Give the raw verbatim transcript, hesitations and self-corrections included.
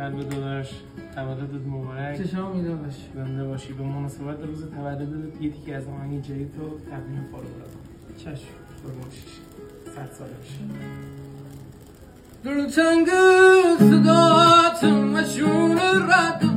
قلب داداش تولدت مبارک. چشام میده باش. زنده باشی. به مناسبت روز تولدت یه تیکه از آهنگ جدید تو تقدیم فالو دادم. چشم. قربون بشی. صد ساله باشی. دل تنگ صداتم و شون رد